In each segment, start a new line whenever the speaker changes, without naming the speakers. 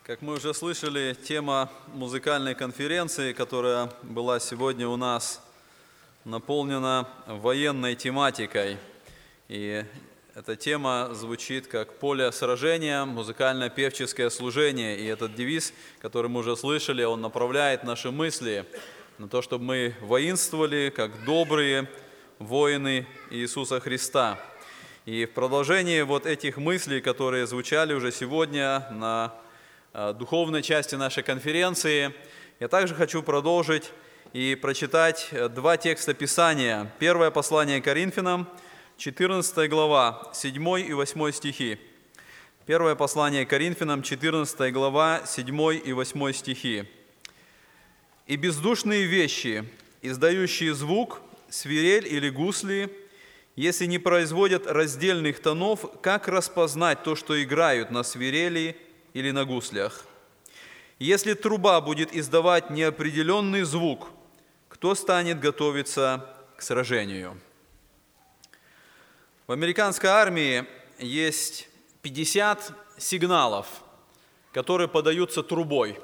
Как мы уже слышали, тема музыкальной конференции, которая была сегодня у нас, наполнена военной тематикой. И эта тема звучит как «Поле сражения, музыкально-певческое служение». И этот девиз, который мы уже слышали, он направляет наши мысли на то, чтобы мы воинствовали, как добрые воины Иисуса Христа. И в продолжении вот этих мыслей, которые звучали уже сегодня на духовной части нашей конференции, я также хочу продолжить и прочитать два текста Писания. Первое послание Коринфянам, 14 глава, 7 и 8 стихи. Первое послание Коринфянам, 14 глава, 7 и 8 стихи. «И бездушные вещи, издающие звук, свирель или гусли, если не производят раздельных тонов, как распознать то, что играют на свирели или на гуслях? Если труба будет издавать неопределенный звук, кто станет готовиться к сражению?» В американской армии есть 50 сигналов, которые подаются трубой.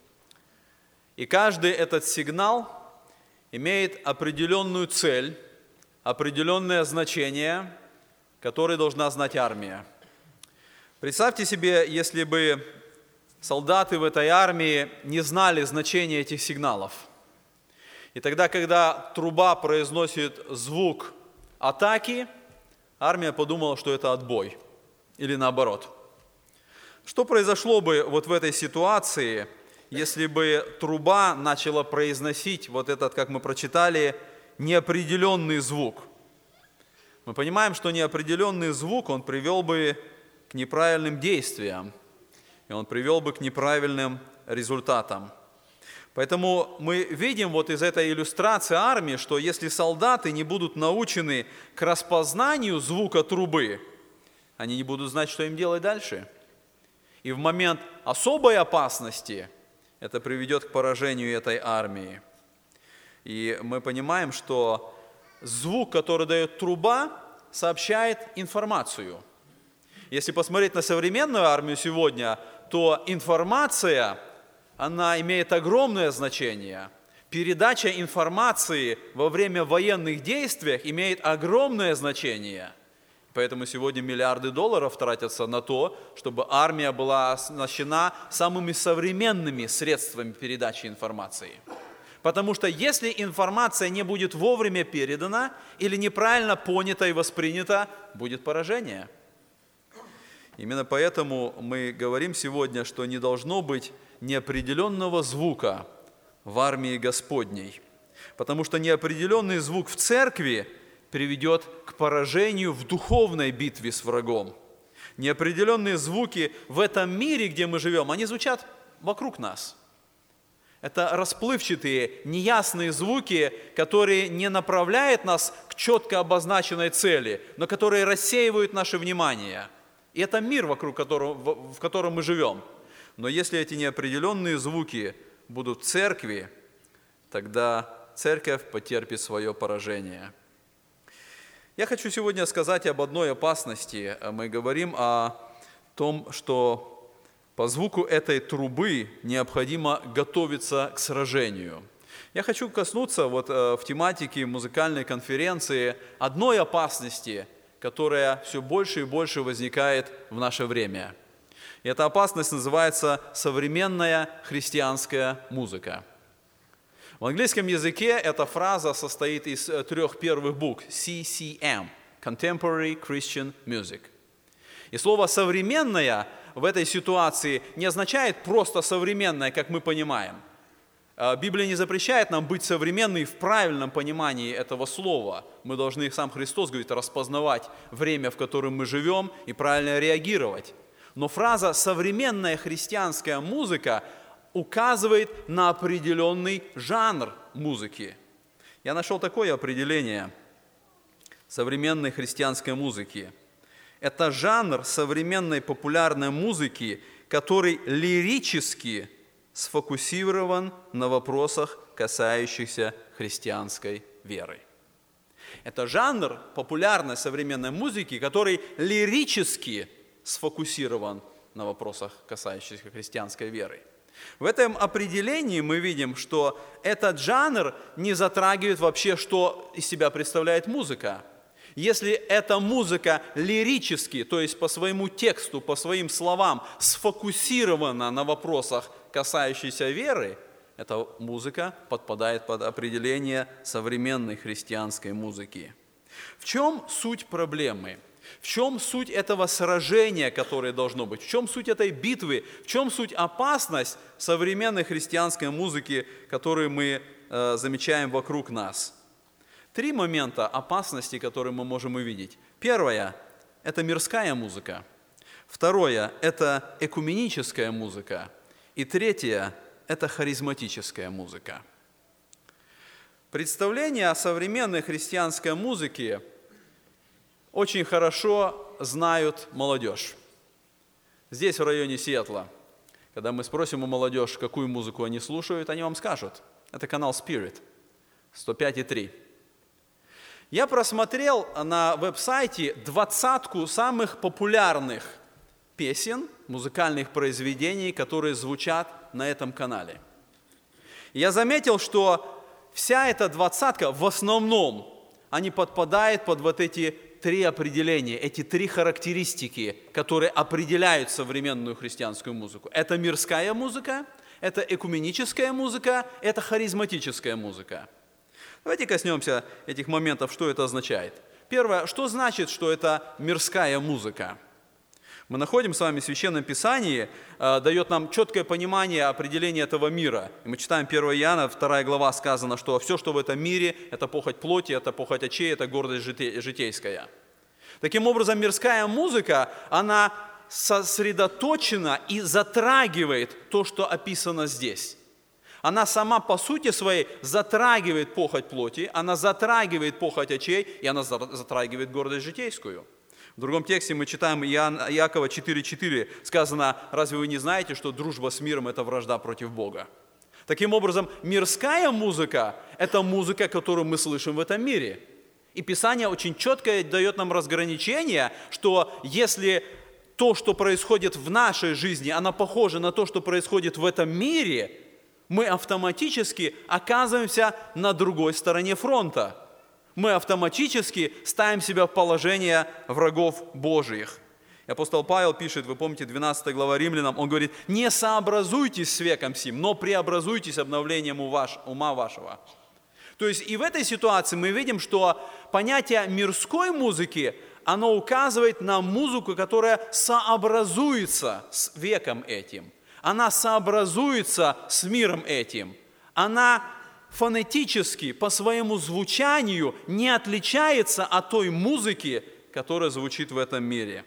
И каждый этот сигнал имеет определенную цель, определенное значение, которое должна знать армия. Представьте себе, если бы солдаты в этой армии не знали значения этих сигналов. И тогда, когда труба произносит звук атаки, армия подумала, что это отбой, или наоборот. Что произошло бы вот в этой ситуации, если бы труба начала произносить вот этот, как мы прочитали, неопределенный звук? Мы понимаем, что неопределенный звук, он привел бы к неправильным действиям, и он привел бы к неправильным результатам. Поэтому мы видим вот из этой иллюстрации армии, что если солдаты не будут научены к распознанию звука трубы, они не будут знать, что им делать дальше. И в момент особой опасности это приведет к поражению этой армии. И мы понимаем, что звук, который дает труба, сообщает информацию. Если посмотреть на современную армию сегодня, то информация, она имеет огромное значение. Передача информации во время военных действий имеет огромное значение. Поэтому сегодня миллиарды долларов тратятся на то, чтобы армия была оснащена самыми современными средствами передачи информации. Потому что если информация не будет вовремя передана или неправильно понята и воспринята, будет поражение. Именно поэтому мы говорим сегодня, что не должно быть неопределенного звука в армии Господней. Потому что неопределенный звук в церкви приведет к поражению в духовной битве с врагом. Неопределенные звуки в этом мире, где мы живем, они звучат вокруг нас. Это расплывчатые, неясные звуки, которые не направляют нас к четко обозначенной цели, но которые рассеивают наше внимание. И это мир, в котором мы живем. Но если эти неопределенные звуки будут в церкви, тогда церковь потерпит свое поражение. Я хочу сегодня сказать об одной опасности. Мы говорим о том, что по звуку этой трубы необходимо готовиться к сражению. Я хочу коснуться в тематике музыкальной конференции одной опасности, которая все больше и больше возникает в наше время. И эта опасность называется современная христианская музыка. В английском языке эта фраза состоит из 3 первых букв CCM – Contemporary Christian Music. И слово «современная» в этой ситуации не означает просто «современная», как мы понимаем. Библия не запрещает нам быть современными в правильном понимании этого слова. Мы должны, сам Христос говорит, распознавать время, в котором мы живем, и правильно реагировать. Но фраза «современная христианская музыка» указывает на определенный жанр музыки. Я нашел такое определение современной христианской музыки. Это жанр современной популярной музыки, который лирически сфокусирован на вопросах, касающихся христианской веры. Это жанр популярной современной музыки, который лирически сфокусирован на вопросах, касающихся христианской веры. В этом определении мы видим, что этот жанр не затрагивает вообще, что из себя представляет музыка. Если эта музыка лирически, то есть по своему тексту, по своим словам, сфокусирована на вопросах, касающихся веры, эта музыка подпадает под определение современной христианской музыки. В чем суть проблемы? В чем суть этого сражения, которое должно быть? В чем суть этой битвы? В чем суть опасность современной христианской музыки, которую мы замечаем вокруг нас? 3 момента опасности, которые мы можем увидеть. Первое – это мирская музыка. Второе – это экуменическая музыка. И третье – это харизматическая музыка. Представление о современной христианской музыке очень хорошо знают молодежь. Здесь, в районе Сиэтла, когда мы спросим у молодежи, какую музыку они слушают, они вам скажут. Это канал Spirit, 105,3. Я просмотрел на веб-сайте 20 самых популярных песен, музыкальных произведений, которые звучат на этом канале. Я заметил, что вся эта 20 в основном, они подпадают под вот эти 3 определения, эти 3 характеристики, которые определяют современную христианскую музыку. Это мирская музыка, это экуменическая музыка, это харизматическая музыка. Давайте коснемся этих моментов, что это означает. Первое, что значит, что это мирская музыка? Мы находим с вами в Священном Писании, дает нам четкое понимание определения этого мира. И мы читаем 1 Иоанна, 2 глава, сказано, что все, что в этом мире, это похоть плоти, это похоть очей, это гордость житейская. Таким образом, мирская музыка, она сосредоточена и затрагивает то, что описано здесь. Она сама по сути своей затрагивает похоть плоти, она затрагивает похоть очей, и она затрагивает гордость житейскую. В другом тексте мы читаем Иакова 4,4, сказано: «Разве вы не знаете, что дружба с миром – это вражда против Бога?» Таким образом, мирская музыка – это музыка, которую мы слышим в этом мире. И Писание очень четко дает нам разграничение, что если то, что происходит в нашей жизни, оно похоже на то, что происходит в этом мире, мы автоматически оказываемся на другой стороне фронта. Мы автоматически ставим себя в положение врагов Божьих. И апостол Павел пишет, вы помните, 12 глава Римлянам, он говорит: «Не сообразуйтесь с веком сим, но преобразуйтесь обновлением ума вашего». То есть и в этой ситуации мы видим, что понятие мирской музыки, оно указывает на музыку, которая сообразуется с веком этим. Она сообразуется с миром этим. Она фонетически, по своему звучанию, не отличается от той музыки, которая звучит в этом мире.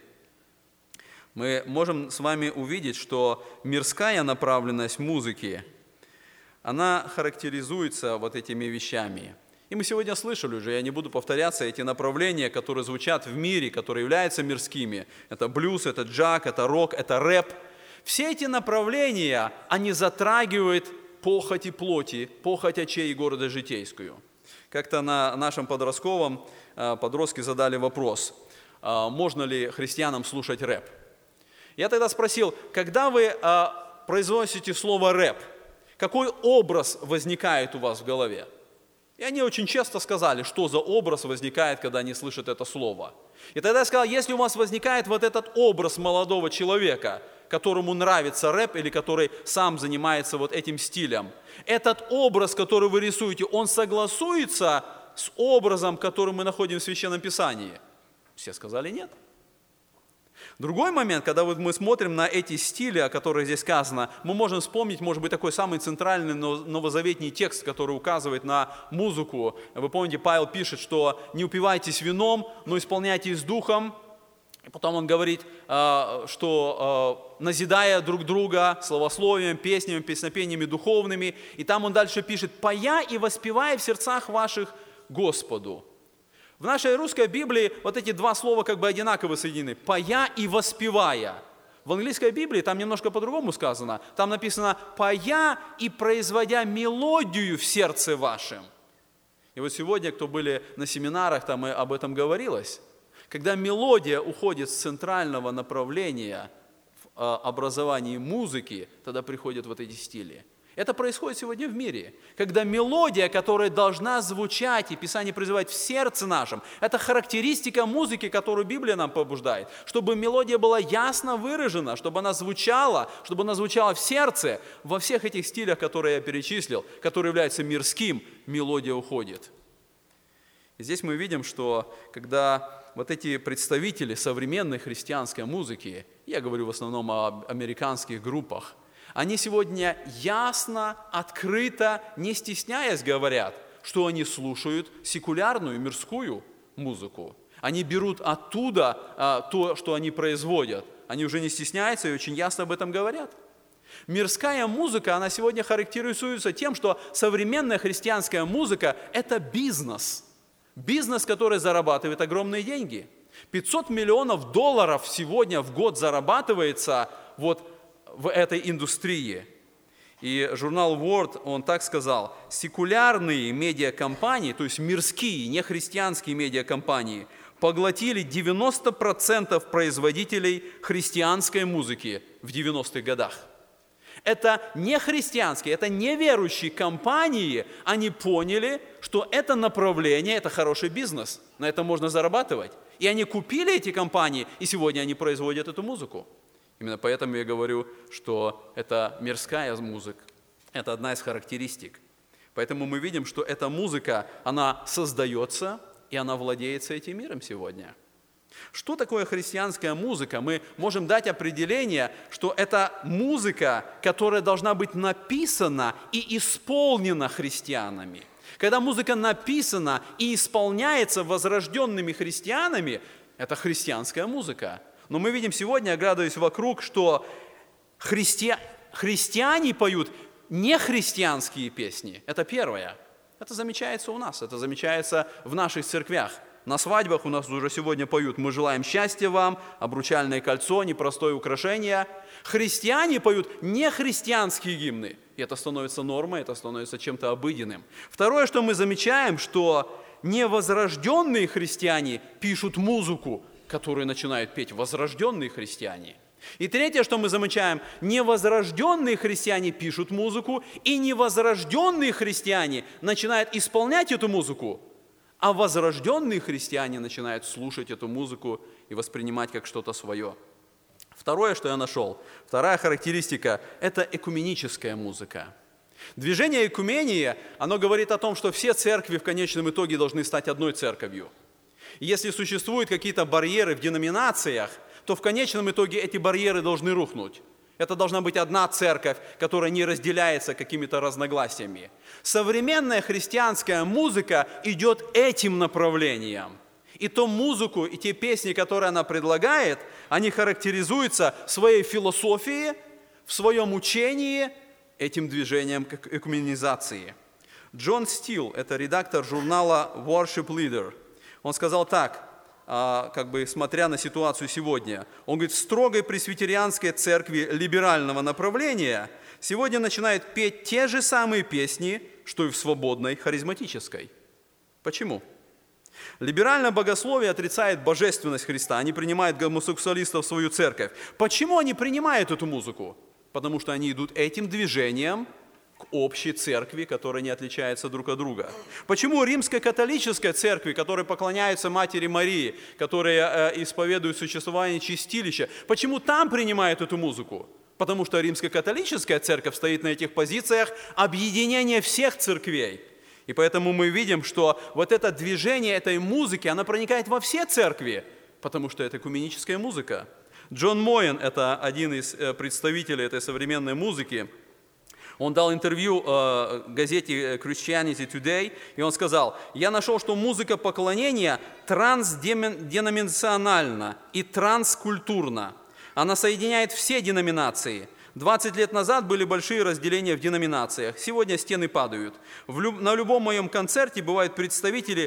Мы можем с вами увидеть, что мирская направленность музыки, она характеризуется вот этими вещами. И мы сегодня слышали уже, я не буду повторяться, эти направления, которые звучат в мире, которые являются мирскими. Это блюз, это джаз, это рок, это рэп. Все эти направления, они затрагивают похоть и плоти, похоть очей и гордость житейскую. Как-то на нашем подростковом подростки задали вопрос, можно ли христианам слушать рэп. Я тогда спросил, когда вы произносите слово рэп, какой образ возникает у вас в голове? И они очень часто сказали, что за образ возникает, когда они слышат это слово. И тогда я сказал, если у вас возникает вот этот образ молодого человека, которому нравится рэп или который сам занимается вот этим стилем, этот образ, который вы рисуете, он согласуется с образом, который мы находим в Священном Писании? Все сказали нет. Другой момент, когда вот мы смотрим на эти стили, о которых здесь сказано, мы можем вспомнить, может быть, такой самый центральный новозаветний текст, который указывает на музыку. Вы помните, Павел пишет, что не упивайтесь вином, но исполняйтесь духом. И потом он говорит, что назидая друг друга словословием, песнями, песнопениями духовными. И там он дальше пишет, «Поя и воспевая в сердцах ваших Господу». В нашей русской Библии вот эти два слова как бы одинаково соединены. «Поя и воспевая». В английской Библии там немножко по-другому сказано. Там написано «поя и производя мелодию в сердце вашем». И вот сегодня, кто были на семинарах, там и об этом говорилось. Когда мелодия уходит с центрального направления образовании музыки, тогда приходят вот эти стили. Это происходит сегодня в мире, когда мелодия, которая должна звучать, и Писание призывает в сердце нашем, это характеристика музыки, которую Библия нам побуждает, чтобы мелодия была ясно выражена, чтобы она звучала в сердце, во всех этих стилях, которые я перечислил, которые являются мирским, мелодия уходит. И здесь мы видим, что когда вот эти представители современной христианской музыки, я говорю в основном о американских группах, они сегодня ясно, открыто, не стесняясь говорят, что они слушают секулярную, мирскую музыку. Они берут оттуда то, что они производят. Они уже не стесняются и очень ясно об этом говорят. Мирская музыка, она сегодня характеризуется тем, что современная христианская музыка – это бизнес. Бизнес, который зарабатывает огромные деньги. $500 миллионов сегодня в год зарабатывается вот в этой индустрии. И журнал World, он так сказал, секулярные медиакомпании, то есть мирские, не христианские медиакомпании, поглотили 90% производителей христианской музыки в 90-х годах. Это не христианские, это неверующие компании, они поняли, что это направление, это хороший бизнес, на этом можно зарабатывать. И они купили эти компании, и сегодня они производят эту музыку. Именно поэтому я говорю, что это мирская музыка, это одна из характеристик. Поэтому мы видим, что эта музыка, она создается, и она владеется этим миром сегодня. Что такое христианская музыка? Мы можем дать определение, что это музыка, которая должна быть написана и исполнена христианами. Когда музыка написана и исполняется возрожденными христианами, это христианская музыка. Но мы видим сегодня, оглядываясь вокруг, что христиане поют нехристианские песни. Это первое. Это замечается у нас, это замечается в наших церквях. На свадьбах у нас уже сегодня поют «Мы желаем счастья вам», «Обручальное кольцо», «Непростое украшение». Христиане поют нехристианские гимны. И это становится нормой, это становится чем-то обыденным. Второе, что мы замечаем, что невозрожденные христиане пишут музыку, которые начинают петь возрожденные христиане. И третье, что мы замечаем, невозрожденные христиане пишут музыку, и невозрожденные христиане начинают исполнять эту музыку, а возрожденные христиане начинают слушать эту музыку и воспринимать как что-то свое. Второе, что я нашел, вторая характеристика – это экуменическая музыка. Движение экумении, оно говорит о том, что все церкви в конечном итоге должны стать одной церковью. Если существуют какие-то барьеры в деноминациях, то в конечном итоге эти барьеры должны рухнуть. Это должна быть одна церковь, которая не разделяется какими-то разногласиями. Современная христианская музыка идет этим направлением. И ту музыку, и те песни, которые она предлагает, они характеризуются своей философией, в своем учении, этим движением к экуменизации. Джон Стил, это редактор журнала Worship Leader, он сказал так, смотря на ситуацию сегодня. Он говорит, в строгой пресвитерианской церкви либерального направления сегодня начинают петь те же самые песни, что и в свободной харизматической. Почему? Либеральное богословие отрицает божественность Христа, они принимают гомосексуалистов в свою церковь. Почему они принимают эту музыку? Потому что они идут этим движением к общей церкви, которая не отличается друг от друга. Почему римско-католической церкви, которая поклоняется Матери Марии, которая исповедует существование чистилища, почему там принимают эту музыку? Потому что римско-католическая церковь стоит на этих позициях объединения всех церквей. И поэтому мы видим, что вот это движение этой музыки, оно проникает во все церкви, потому что это экуменическая музыка. Джон Моен, это один из представителей этой современной музыки, он дал интервью газете Christianity Today, и он сказал, я нашел, что музыка поклонения трансденоминациональна и транскультурна. Она соединяет все деноминации. 20 лет назад были большие разделения в деноминациях. Сегодня стены падают. На любом моем концерте бывают представители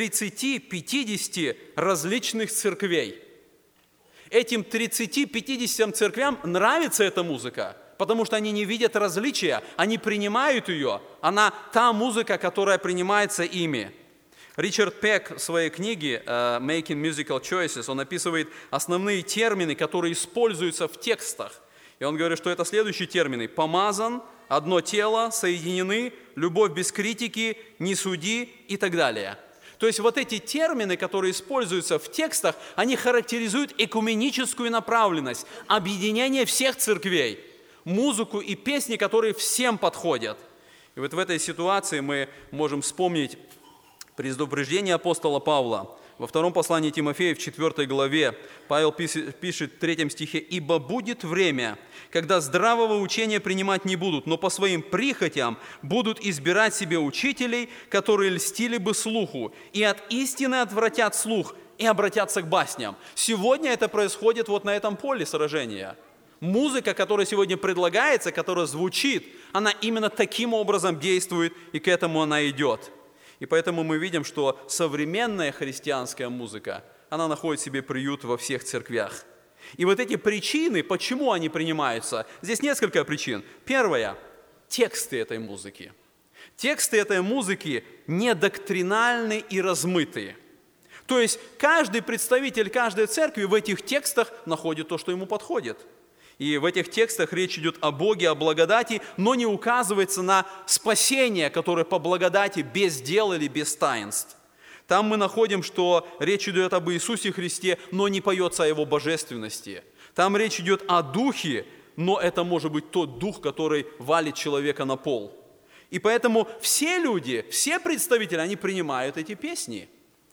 30-50 различных церквей. Этим 30-50 церквям нравится эта музыка, потому что они не видят различия, они принимают ее. Она та музыка, которая принимается ими. Ричард Пек в своей книге «Making Musical Choices» он описывает основные термины, которые используются в текстах. И он говорит, что это следующие термины: «помазан», «одно тело», «соединены», «любовь без критики», «не суди» и так далее. То есть вот эти термины, которые используются в текстах, они характеризуют экуменическую направленность, объединение всех церквей, музыку и песни, которые всем подходят. И вот в этой ситуации мы можем вспомнить предупреждение апостола Павла. Во втором послании Тимофея, в 4 главе, Павел пишет в 3 стихе: «Ибо будет время, когда здравого учения принимать не будут, но по своим прихотям будут избирать себе учителей, которые льстили бы слуху, и от истины отвратят слух, и обратятся к басням». Сегодня это происходит вот на этом поле сражения. Музыка, которая сегодня предлагается, которая звучит, она именно таким образом действует, и к этому она идет. И поэтому мы видим, что современная христианская музыка, она находит себе приют во всех церквях. И вот эти причины, почему они принимаются, здесь несколько причин. Первое – тексты этой музыки. Тексты этой музыки не доктринальны и размытые. То есть каждый представитель каждой церкви в этих текстах находит то, что ему подходит. И в этих текстах речь идет о Боге, о благодати, но не указывается на спасение, которое по благодати без дел или без таинств. Там мы находим, что речь идет об Иисусе Христе, но не поется о Его божественности. Там речь идет о Духе, но это может быть тот Дух, который валит человека на пол. И поэтому все люди, все представители, они принимают эти песни.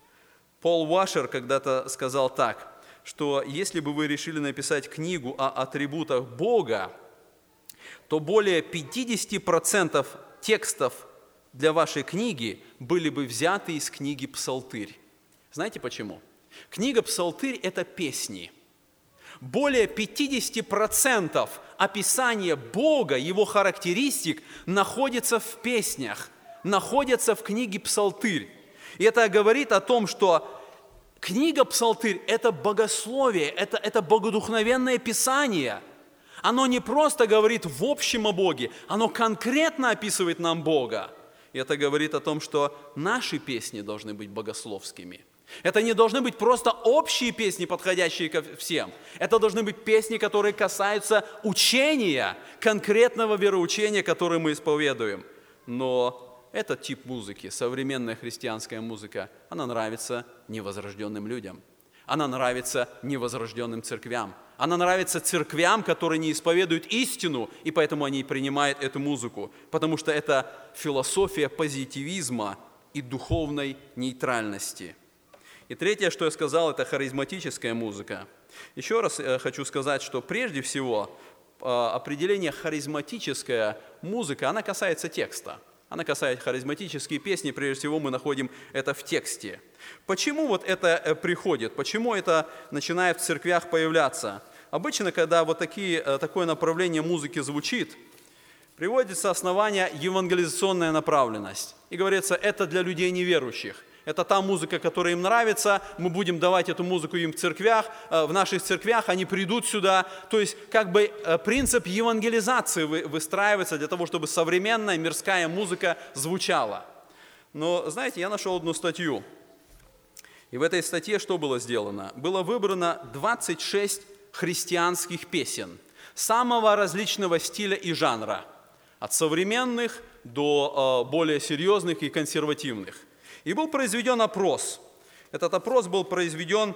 Пол Уашер когда-то сказал так, что если бы вы решили написать книгу о атрибутах Бога, то более 50% текстов для вашей книги были бы взяты из книги «Псалтырь». Знаете почему? Книга «Псалтырь» – это песни. Более 50% описания Бога, Его характеристик находится в песнях, находятся в книге «Псалтырь». И это говорит о том, что книга «Псалтырь» – это богословие, это богодухновенное писание. Оно не просто говорит в общем о Боге, оно конкретно описывает нам Бога. И это говорит о том, что наши песни должны быть богословскими. Это не должны быть просто общие песни, подходящие ко всем. Это должны быть песни, которые касаются учения, конкретного вероучения, которое мы исповедуем. Но этот тип музыки, современная христианская музыка, она нравится невозрожденным людям. Она нравится невозрожденным церквям. Она нравится церквям, которые не исповедуют истину, и поэтому они принимают эту музыку. Потому что это философия позитивизма и духовной нейтральности. И третье, что я сказал, это харизматическая музыка. Еще раз хочу сказать, что прежде всего определение харизматическая музыка, она касается текста. Она касается харизматические песни, прежде всего мы находим это в тексте. Почему вот это приходит? Почему это начинает в церквях появляться? Обычно, когда вот такое направление музыки звучит, приводится основание евангелизационная направленность. И говорится, это для людей неверующих. Это та музыка, которая им нравится, мы будем давать эту музыку им в церквях, в наших церквях, они придут сюда. То есть как бы принцип евангелизации выстраивается для того, чтобы современная мирская музыка звучала. Но, знаете, я нашел одну статью, и в этой статье что было сделано? Было выбрано 26 христианских песен самого различного стиля и жанра, от современных до более серьезных и консервативных. И был произведен опрос. Этот опрос был произведен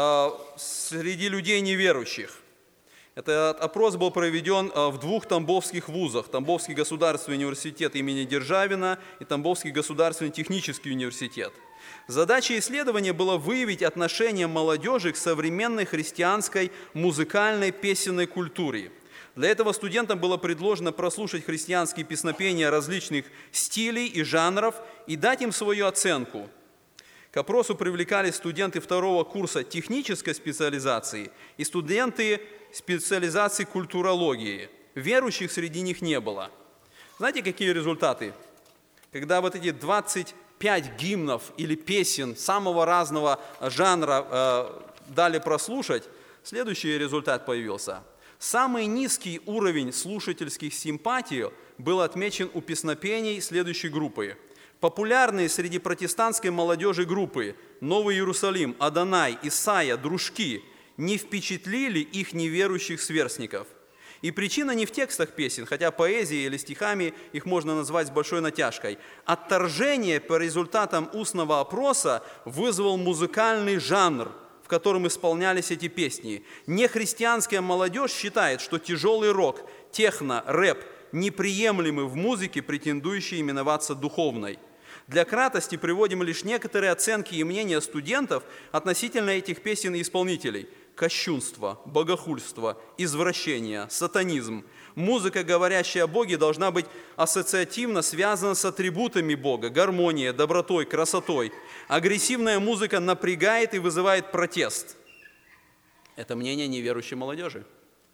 среди людей неверующих. Этот опрос был проведен в 2 тамбовских вузах. Тамбовский государственный университет имени Державина и Тамбовский государственный технический университет. Задача исследования была выявить отношение молодежи к современной христианской музыкальной песенной культуре. Для этого студентам было предложено прослушать христианские песнопения различных стилей и жанров и дать им свою оценку. К опросу привлекались студенты 2-го курса технической специализации и студенты специализации культурологии. Верующих среди них не было. Знаете, какие результаты? Когда вот эти 25 гимнов или песен самого разного жанра дали прослушать, следующий результат появился. Самый низкий уровень слушательских симпатий был отмечен у песнопений следующей группы. Популярные среди протестантской молодежи группы «Новый Иерусалим», «Адонай», «Исайя», «Дружки» не впечатлили их неверующих сверстников. И причина не в текстах песен, хотя поэзией или стихами их можно назвать с большой натяжкой. Отторжение по результатам устного опроса вызвал музыкальный жанр, в котором исполнялись эти песни. Нехристианская молодежь считает, что тяжелый рок, техно, рэп неприемлемы в музыке, претендующей именоваться духовной. Для кратости приводим лишь некоторые оценки и мнения студентов относительно этих песен и исполнителей. Кощунство, богохульство, извращение, сатанизм. Музыка, говорящая о Боге, должна быть ассоциативно связана с атрибутами Бога, гармонией, добротой, красотой. Агрессивная музыка напрягает и вызывает протест. Это мнение неверующей молодежи.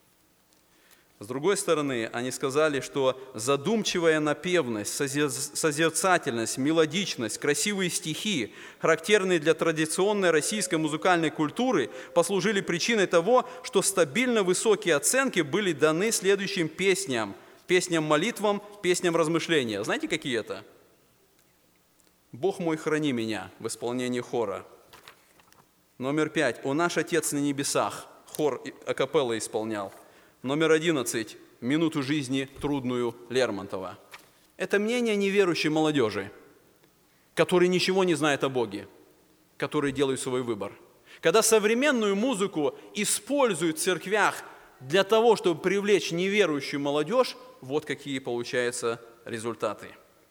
С другой стороны, они сказали, что задумчивая напевность, созерцательность, мелодичность, красивые стихи, характерные для традиционной российской музыкальной культуры, послужили причиной того, что стабильно высокие оценки были даны следующим песням, песням-молитвам, песням-размышления. Знаете, какие это? «Бог мой, храни меня» в исполнении хора. Номер 5. «О наш Отец на небесах» хор акапелла исполнял. Номер 11. «Минуту жизни трудную» Лермонтова. Это мнение неверующей молодежи, которые ничего не знают о Боге, которые делают свой выбор. Когда современную музыку используют в церквях для того, чтобы привлечь неверующую молодежь, вот какие получаются результаты.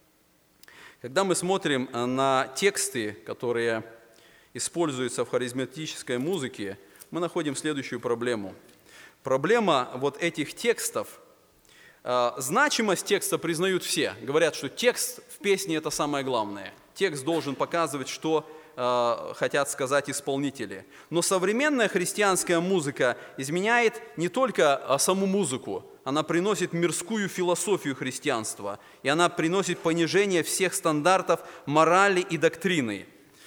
Когда мы смотрим на тексты, которые используются в харизматической музыке, мы находим следующую проблему. Проблема вот этих текстов, значимость текста признают все. Говорят, что текст в песне – это самое главное. Текст должен показывать, что хотят сказать исполнители. Но современная христианская музыка изменяет не только саму музыку, она приносит мирскую философию христианства, и она приносит понижение всех стандартов морали и доктрины.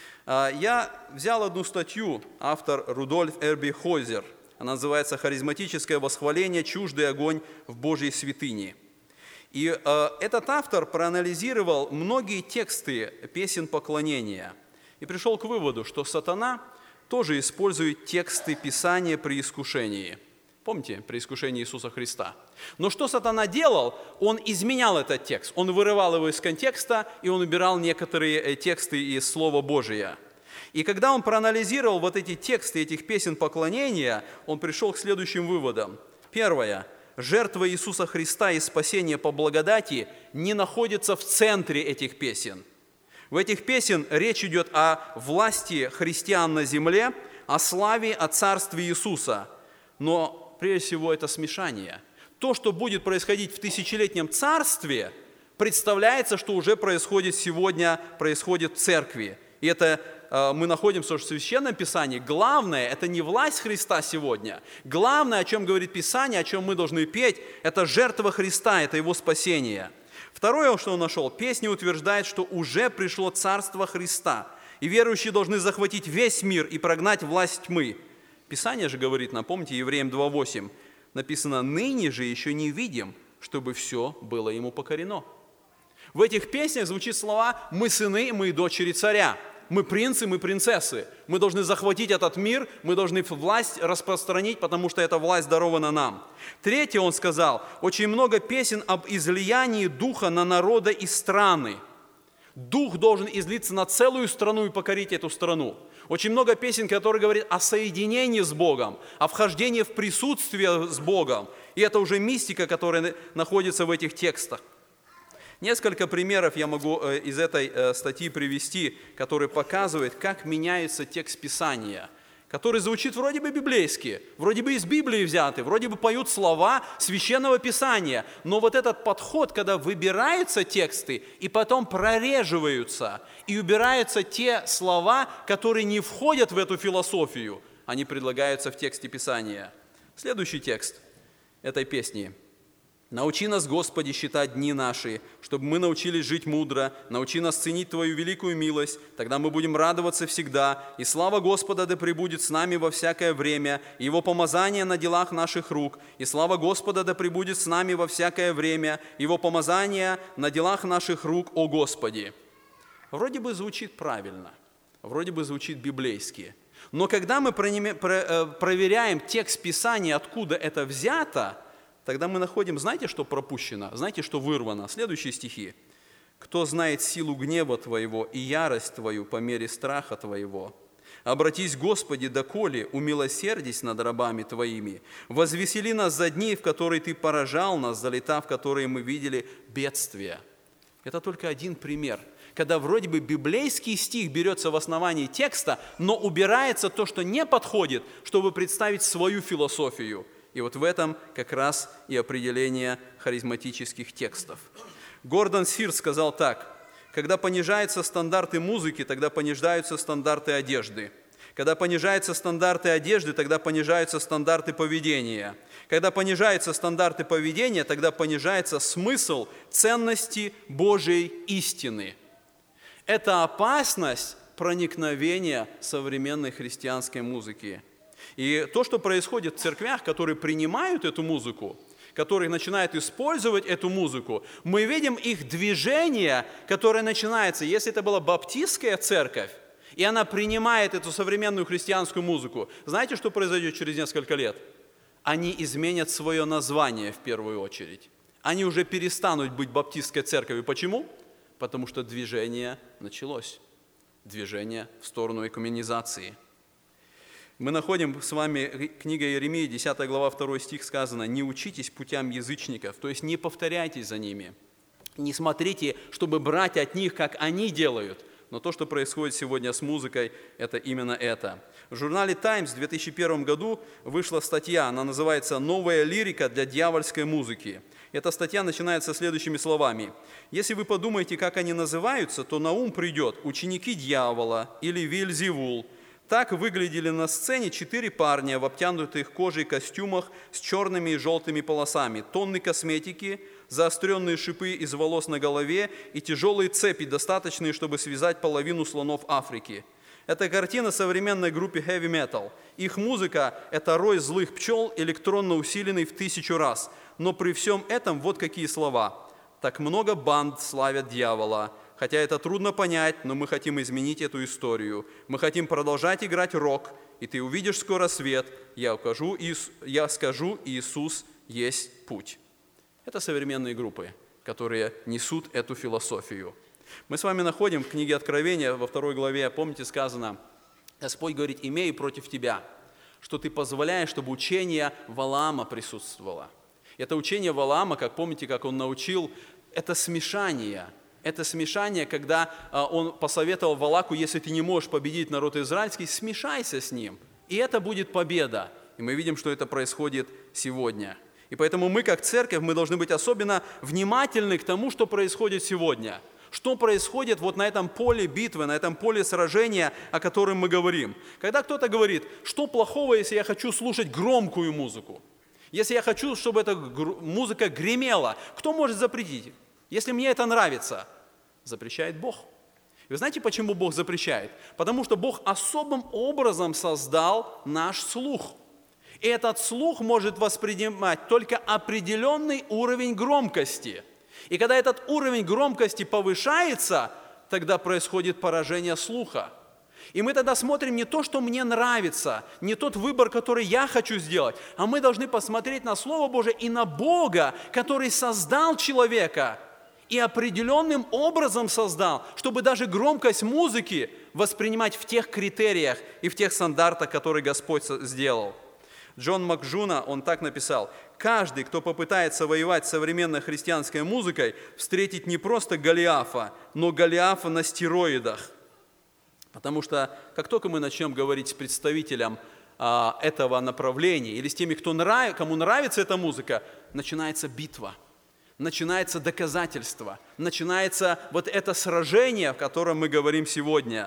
Я взял одну статью, автор Рудольф Эрбихойзер. Она называется «Харизматическое восхваление. Чуждый огонь в Божьей святыне». И этот автор проанализировал многие тексты песен поклонения и пришел к выводу, что сатана тоже использует тексты Писания при искушении. Помните, при искушении Иисуса Христа. Но что сатана делал? Он изменял этот текст. Он вырывал его из контекста, и он убирал некоторые тексты из Слова Божия. И когда он проанализировал вот эти тексты этих песен поклонения, он пришел к следующим выводам. Первое. Жертва Иисуса Христа и спасение по благодати не находится в центре этих песен. В этих песен речь идет о власти христиан на земле, о славе, о царстве Иисуса. Но прежде всего это смешание. То, что будет происходить в тысячелетнем царстве, представляется, что уже происходит сегодня, происходит в церкви. И это мы находим в Священном Писании. Главное – это не власть Христа сегодня. Главное, о чем говорит Писание, о чем мы должны петь, это жертва Христа, это Его спасение. Второе, что он нашел, песня утверждает, что уже пришло Царство Христа, и верующие должны захватить весь мир и прогнать власть тьмы. Писание же говорит, напомните, Евреям 2:8, написано: «Ныне же еще не видим, чтобы все было Ему покорено». В этих песнях звучат слова «Мы сыны, мы дочери царя». Мы принцы, мы принцессы. Мы должны захватить этот мир, мы должны власть распространить, потому что эта власть дарована нам. Третье, он сказал, очень много песен об излиянии Духа на народы и страны. Дух должен излиться на целую страну и покорить эту страну. Очень много песен, которые говорят о соединении с Богом, о вхождении в присутствие с Богом. И это уже мистика, которая находится в этих текстах. Несколько примеров я могу из этой статьи привести, которые показывают, как меняется текст Писания, который звучит вроде бы библейски, вроде бы из Библии взяты, вроде бы поют слова Священного Писания, но вот этот подход, когда выбираются тексты и потом прореживаются, и убираются те слова, которые не входят в эту философию, они предлагаются в тексте Писания. Следующий текст этой песни. «Научи нас, Господи, считать дни наши, чтобы мы научились жить мудро, научи нас ценить Твою великую милость, тогда мы будем радоваться всегда, и слава Господа да пребудет с нами во всякое время, и Его помазание на делах наших рук, и слава Господа да пребудет с нами во всякое время, Его помазание на делах наших рук, о Господи». Вроде бы звучит правильно, вроде бы звучит библейски. Но когда мы проверяем текст Писания, откуда это взято, тогда мы находим, знаете, что пропущено? Знаете, что вырвано? Следующие стихи. «Кто знает силу гнева Твоего и ярость Твою по мере страха Твоего? Обратись, Господи, доколе, умилосердись над рабами Твоими. Возвесели нас за дни, в которые Ты поражал нас, за лета, в которые мы видели бедствия». Это только один пример, когда вроде бы библейский стих берется в основании текста, но убирается то, что не подходит, чтобы представить свою философию. И вот в этом как раз и определение харизматических текстов. Гордон Сирс сказал так: «Когда понижаются стандарты музыки, тогда понижаются стандарты одежды. Когда понижаются стандарты одежды, тогда понижаются стандарты поведения. Когда понижаются стандарты поведения, тогда понижается смысл ценности Божьей истины». Это опасность проникновения современной христианской музыки. И то, что происходит в церквях, которые принимают эту музыку, которые начинают использовать эту музыку, мы видим их движение, которое начинается, если это была баптистская церковь, и она принимает эту современную христианскую музыку, знаете, что произойдет через несколько лет? Они изменят свое название в первую очередь. Они уже перестанут быть баптистской церковью. Почему? Потому что движение началось. Движение в сторону экуменизации. Мы находим с вами книга Иеремии, 10 глава, 2 стих сказано: «Не учитесь путям язычников», то есть не повторяйтесь за ними. Не смотрите, чтобы брать от них, как они делают. Но то, что происходит сегодня с музыкой, это именно это. В журнале «Таймс» в 2001 году вышла статья, она называется «Новая лирика для дьявольской музыки». Эта статья начинается следующими словами. «Если вы подумаете, как они называются, то на ум придет ученики дьявола или Вельзевул. Так выглядели на сцене 4 парня в обтянутых кожей костюмах с черными и желтыми полосами, тонны косметики, заостренные шипы из волос на голове и тяжелые цепи, достаточные, чтобы связать половину слонов Африки. Это картина современной группы Heavy Metal. Их музыка – это рой злых пчел, электронно усиленный в 1000 раз. Но при всем этом вот какие слова. Так много банд славят дьявола. Хотя это трудно понять, но мы хотим изменить эту историю. Мы хотим продолжать играть рок, и ты увидишь скоро свет. Я скажу, Иисус есть путь». Это современные группы, которые несут эту философию. Мы с вами находим в книге Откровения, во 2 главе, помните, сказано, Господь говорит: «Имею против тебя, что ты позволяешь, чтобы учение Валаама присутствовало». Это учение Валаама, как помните, как он научил, это смешание. Это смешание, когда он посоветовал Валаку: если ты не можешь победить народ израильский, смешайся с ним, и это будет победа. И мы видим, что это происходит сегодня. И поэтому мы, как церковь, мы должны быть особенно внимательны к тому, что происходит сегодня. Что происходит вот на этом поле битвы, на этом поле сражения, о котором мы говорим. Когда кто-то говорит: что плохого, если я хочу слушать громкую музыку? Если я хочу, чтобы эта музыка гремела, кто может запретить? Если мне это нравится, запрещает Бог. И вы знаете, почему Бог запрещает? Потому что Бог особым образом создал наш слух. И этот слух может воспринимать только определенный уровень громкости. И когда этот уровень громкости повышается, тогда происходит поражение слуха. И мы тогда смотрим не то, что мне нравится, не тот выбор, который я хочу сделать, а мы должны посмотреть на Слово Божие и на Бога, который создал человека и определенным образом создал, чтобы даже громкость музыки воспринимать в тех критериях и в тех стандартах, которые Господь сделал. Джон Макджуна, он так написал: «Каждый, кто попытается воевать с современной христианской музыкой, встретит не просто Голиафа, но Голиафа на стероидах». Потому что как только мы начнем говорить с представителем этого направления или с теми, кому нравится эта музыка, начинается битва, начинается доказательство, начинается вот это сражение, о котором мы говорим сегодня.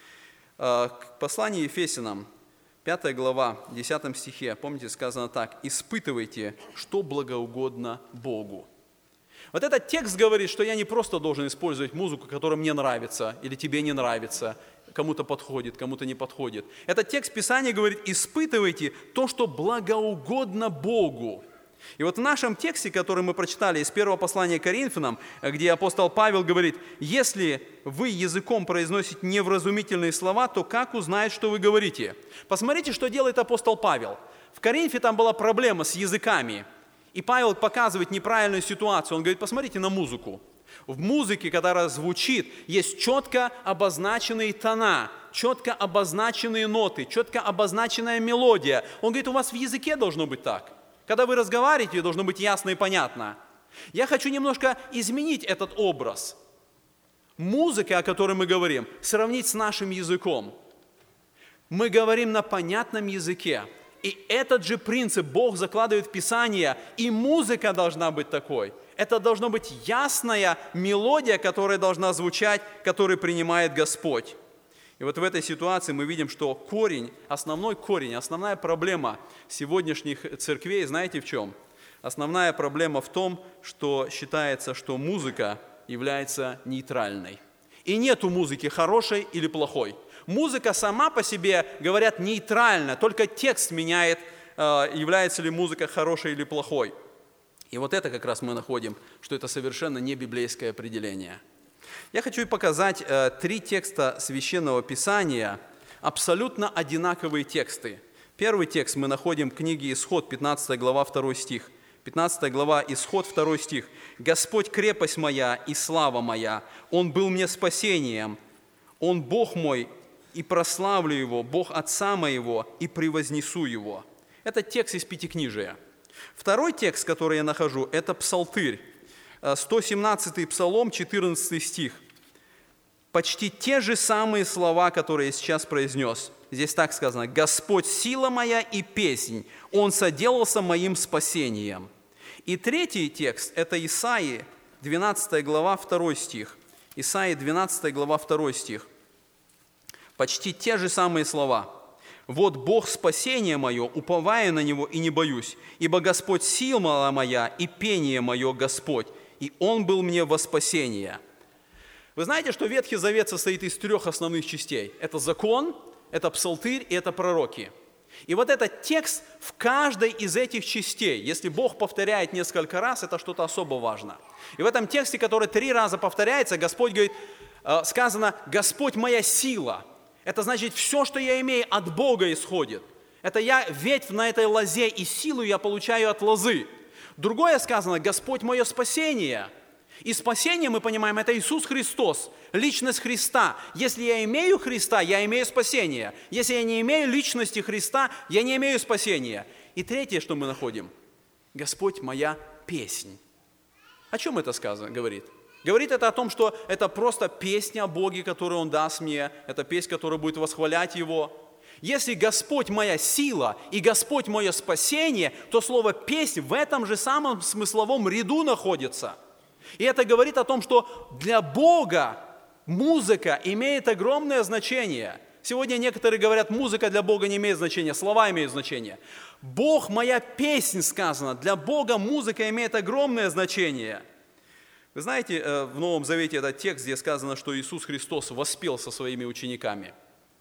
Послание Ефесянам, 5 глава, 10 стихе, помните, сказано так: «Испытывайте, что благоугодно Богу». Вот этот текст говорит, что я не просто должен использовать музыку, которая мне нравится или тебе не нравится, кому-то подходит, кому-то не подходит. Этот текст Писания говорит: испытывайте то, что благоугодно Богу. И вот в нашем тексте, который мы прочитали из первого послания к Коринфянам, где апостол Павел говорит: «Если вы языком произносите невразумительные слова, то как узнают, что вы говорите?» Посмотрите, что делает апостол Павел. В Коринфе там была проблема с языками. И Павел показывает неправильную ситуацию. Он говорит: посмотрите на музыку. В музыке, которая звучит, есть четко обозначенные тона, четко обозначенные ноты, четко обозначенная мелодия. Он говорит: у вас в языке должно быть так. Когда вы разговариваете, должно быть ясно и понятно. Я хочу немножко изменить этот образ. Музыка, о которой мы говорим, сравнить с нашим языком. Мы говорим на понятном языке. И этот же принцип Бог закладывает в Писание, и музыка должна быть такой. Это должна быть ясная мелодия, которая должна звучать, которую принимает Господь. И вот в этой ситуации мы видим, что основная проблема сегодняшних церквей, знаете в чем? Основная проблема в том, что считается, что музыка является нейтральной. И нету музыки хорошей или плохой. Музыка сама по себе, говорят, нейтральна, только текст меняет, является ли музыка хорошей или плохой. И вот это как раз мы находим, что это совершенно не библейское определение. Я хочу показать 3 текста Священного Писания, абсолютно одинаковые тексты. Первый текст мы находим в книге Исход, 15 глава, 2 стих. 15 глава, Исход, 2 стих. «Господь крепость моя и слава моя, Он был мне спасением, Он Бог мой, и прославлю Его, Бог Отца моего, и превознесу Его». Это текст из Пятикнижия. Второй текст, который я нахожу, это Псалтырь, 117-й Псалом, 14 стих. Почти те же самые слова, которые я сейчас произнес. Здесь так сказано: «Господь сила моя и песнь, Он соделался моим спасением». И третий текст – это Исаии, 12 глава, 2 стих. Исаии, 12 глава, 2 стих. Почти те же самые слова. «Вот Бог спасение мое, уповаю на Него и не боюсь, ибо Господь сила моя и пение мое Господь, и Он был мне во спасение». Вы знаете, что Ветхий Завет состоит из 3 основных частей. Это закон, это псалтырь и это пророки. И вот этот текст в каждой из этих частей, если Бог повторяет несколько раз, это что-то особо важно. И в этом тексте, который 3 раза повторяется, Господь говорит, сказано: «Господь моя сила». Это значит, все, что я имею, от Бога исходит. Это я ветвь на этой лозе, и силу я получаю от лозы. Другое сказано: «Господь мое спасение». И спасение, мы понимаем, это Иисус Христос, личность Христа. Если я имею Христа, я имею спасение. Если я не имею личности Христа, я не имею спасения. И третье, что мы находим: «Господь моя песнь». О чем это говорит? Говорит это о том, что это просто песня о Боге, которую Он даст мне. Это песня, которая будет восхвалять Его. Если Господь моя сила и Господь мое спасение, то слово «песнь» в этом же самом смысловом ряду находится. И это говорит о том, что для Бога музыка имеет огромное значение. Сегодня некоторые говорят, музыка для Бога не имеет значения, слова имеют значение. Бог моя песнь, сказано, для Бога музыка имеет огромное значение. Вы знаете, в Новом Завете этот текст, где сказано, что Иисус Христос воспел со своими учениками.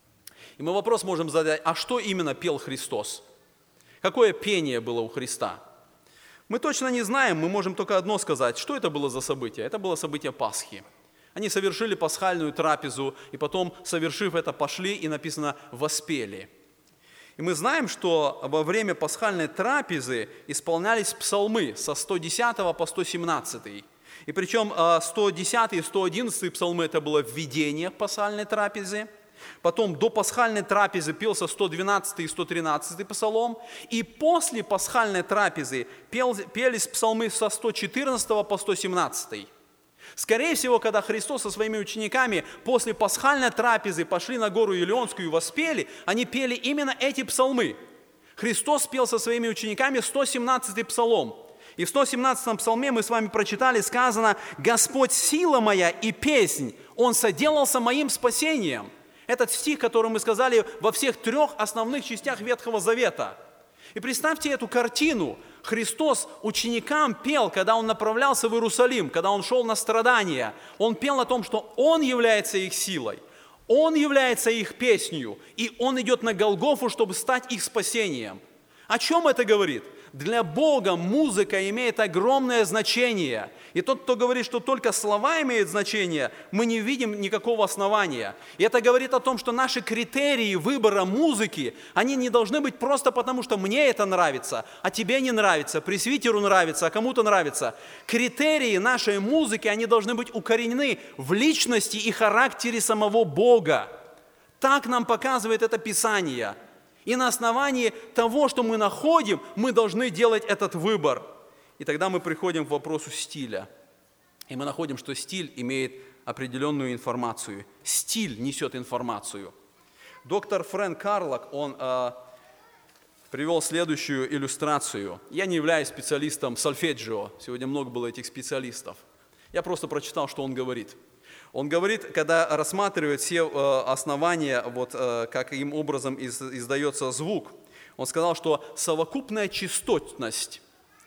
И мы вопрос можем задать: а что именно пел Христос? Какое пение было у Христа? Мы точно не знаем, мы можем только одно сказать. Что это было за событие? Это было событие Пасхи. Они совершили пасхальную трапезу, и потом, совершив это, пошли, и написано, воспели. И мы знаем, что во время пасхальной трапезы исполнялись псалмы со 110 по 117. И причем 110 и 111 псалмы – это было введение к пасхальной трапезе. Потом до пасхальной трапезы пелся 112 и 113 псалом. И после пасхальной трапезы пелись псалмы со 114 по 117. Скорее всего, когда Христос со своими учениками после пасхальной трапезы пошли на гору Елеонскую и воспели, они пели именно эти псалмы. Христос пел со своими учениками 117 псалом. И в 117 псалме мы с вами прочитали, сказано: «Господь сила моя и песнь, Он соделался моим спасением». Этот стих, который мы сказали во всех 3 основных частях Ветхого Завета. И представьте эту картину. Христос ученикам пел, когда Он направлялся в Иерусалим, когда Он шел на страдания. Он пел о том, что Он является их силой, Он является их песнью, и Он идет на Голгофу, чтобы стать их спасением. О чем это говорит? Для Бога музыка имеет огромное значение. И тот, кто говорит, что только слова имеют значение, мы не видим никакого основания. И это говорит о том, что наши критерии выбора музыки, они не должны быть просто потому, что мне это нравится, а тебе не нравится, пресвитеру нравится, а кому-то нравится. Критерии нашей музыки, они должны быть укоренены в личности и характере самого Бога. Так нам показывает это Писание. И на основании того, что мы находим, мы должны делать этот выбор. И тогда мы приходим к вопросу стиля. И мы находим, что стиль имеет определенную информацию. Стиль несет информацию. Доктор Фрэнк Карлак, он привел следующую иллюстрацию. Я не являюсь специалистом сольфеджио. Сегодня много было этих специалистов. Я просто прочитал, что он говорит. Он говорит, когда рассматривает все основания, каким образом издается звук, он сказал, что совокупная частотность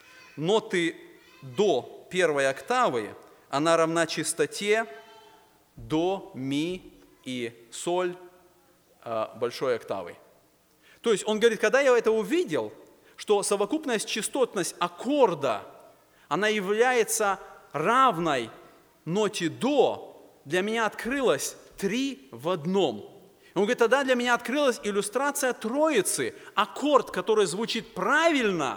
ноты до первой октавы, она равна частоте до, ми и соль большой октавы. То есть он говорит, когда я это увидел, что совокупная частотность аккорда, она является равной ноте до, для меня открылось 3 в одном. Он говорит, тогда для меня открылась иллюстрация Троицы. Аккорд, который звучит правильно,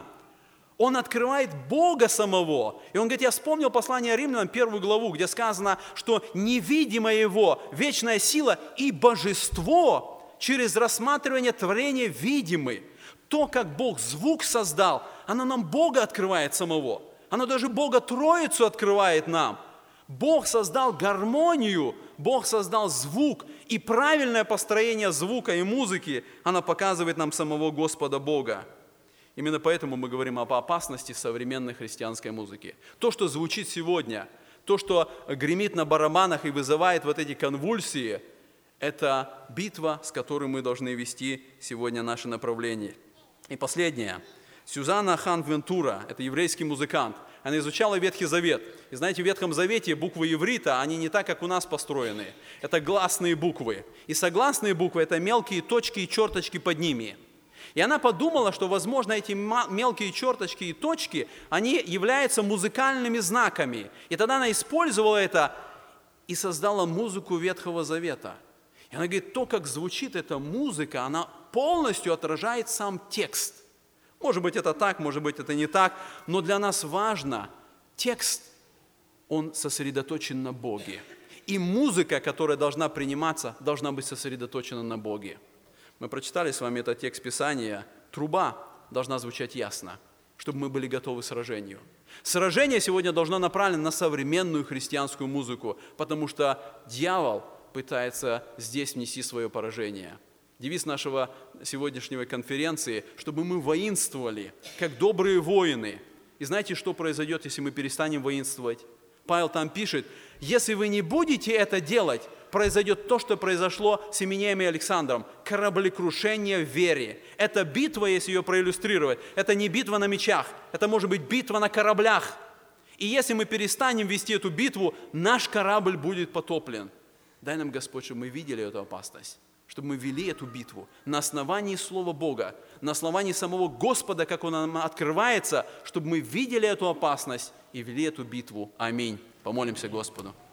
он открывает Бога самого. И он говорит, я вспомнил послание Римлянам, 1 главу, где сказано, что невидимое Его, вечная сила и божество через рассматривание творения видимы. То, как Бог звук создал, оно нам Бога открывает самого. Оно даже Бога Троицу открывает нам. Бог создал гармонию, Бог создал звук, и правильное построение звука и музыки, оно показывает нам самого Господа Бога. Именно поэтому мы говорим об опасности современной христианской музыки. То, что звучит сегодня, то, что гремит на барабанах и вызывает вот эти конвульсии, это битва, с которой мы должны вести сегодня наше направление. И последнее. Сюзанна Хан-Вентура, это еврейский музыкант, она изучала Ветхий Завет. И знаете, в Ветхом Завете буквы иврита, они не так, как у нас построены. Это гласные буквы. И согласные буквы – это мелкие точки и черточки под ними. И она подумала, что, возможно, эти мелкие черточки и точки, они являются музыкальными знаками. И тогда она использовала это и создала музыку Ветхого Завета. И она говорит, то, как звучит эта музыка, она полностью отражает сам текст. Может быть, это так, может быть, это не так, но для нас важно, текст, он сосредоточен на Боге. И музыка, которая должна приниматься, должна быть сосредоточена на Боге. Мы прочитали с вами этот текст Писания. Труба должна звучать ясно, чтобы мы были готовы к сражению. Сражение сегодня должно направлено на современную христианскую музыку, потому что дьявол пытается здесь внести свое поражение. Девиз нашего сегодняшней конференции, чтобы мы воинствовали, как добрые воины. И знаете, что произойдет, если мы перестанем воинствовать? Павел там пишет, если вы не будете это делать, произойдет то, что произошло с Именеем и Александром. Кораблекрушение в вере. Это битва, если ее проиллюстрировать, это не битва на мечах, это может быть битва на кораблях. И если мы перестанем вести эту битву, наш корабль будет потоплен. Дай нам, Господь, чтобы мы видели эту опасность, чтобы мы вели эту битву на основании Слова Бога, на основании самого Господа, как Он нам открывается, чтобы мы видели эту опасность и вели эту битву. Аминь. Помолимся Господу.